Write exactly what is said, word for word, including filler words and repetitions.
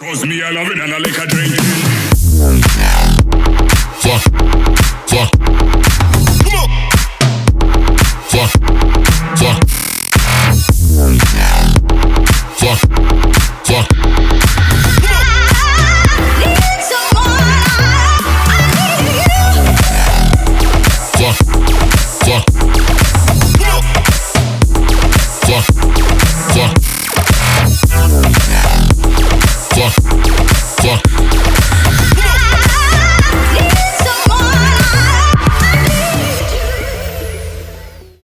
Cause me I love it and I like a drink. Fuck.